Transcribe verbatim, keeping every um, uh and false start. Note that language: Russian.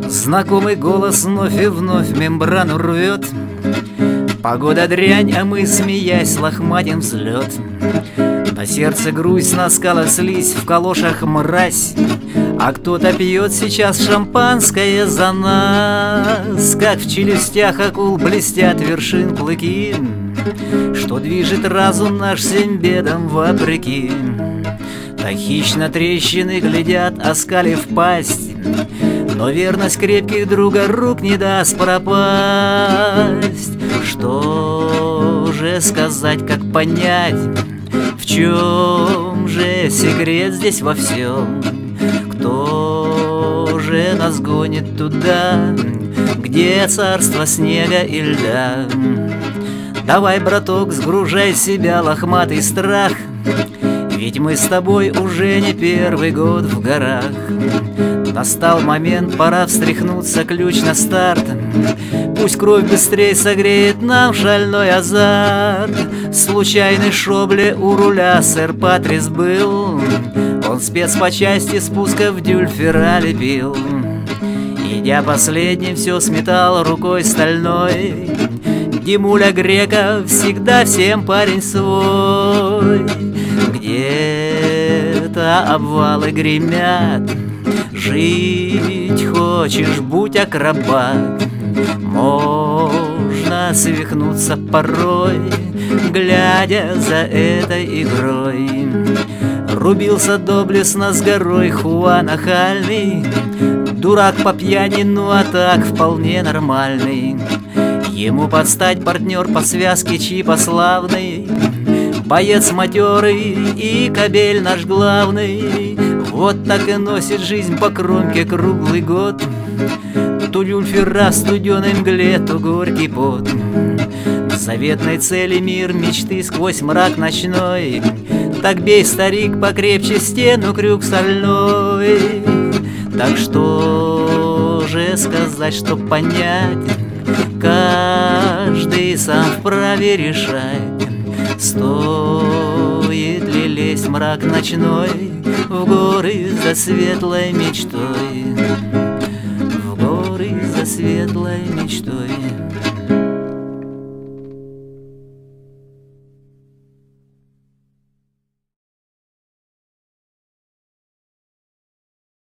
Знакомый голос вновь и вновь мембрану рвет. Погода дрянь, а мы, смеясь, лохматим взлет. На сердце грусть, на скалах слизь, в калошах мразь. А кто-то пьет сейчас шампанское за нас. Как в челюстях акул блестят вершин клыки, что движет разум наш всем бедам вопреки. Так хищно трещины глядят, оскалив пасть, но верность крепких друга рук не даст пропасть. Что же сказать, как понять, в чем же секрет здесь во всем? Кто же нас гонит туда, где царство снега и льда? Давай, браток, сгружай с себя лохматый страх, ведь мы с тобой уже не первый год в горах. Настал момент, пора встряхнуться, ключ на старт. Пусть кровь быстрее согреет нам шальной азарт. Случайный шобле у руля сэр Патрис был. Он спец по части спусков дюльфера лепил. Идя последним, все сметал рукой стальной. Димуля Грека всегда всем парень свой. Где-то обвалы гремят. Жить хочешь, будь акробат. Можно свихнуться порой, глядя за этой игрой. Рубился доблестно с горой Хуан нахальный. Дурак по пьяни, ну а так вполне нормальный. Ему подстать партнер по связке Чипа славный. Боец матерый и кобель наш главный. Вот так и носит жизнь по кромке круглый год. То дюльфера в студеной мгле, то горький пот. К заветной цели мир мечты сквозь мрак ночной. Так бей, старик, покрепче стену, крюк стальной. Так что же сказать, что понять, каждый сам вправе решать. Стоит ли лезть в мрак ночной, в горы за светлой мечтой, в горы за светлой мечтой.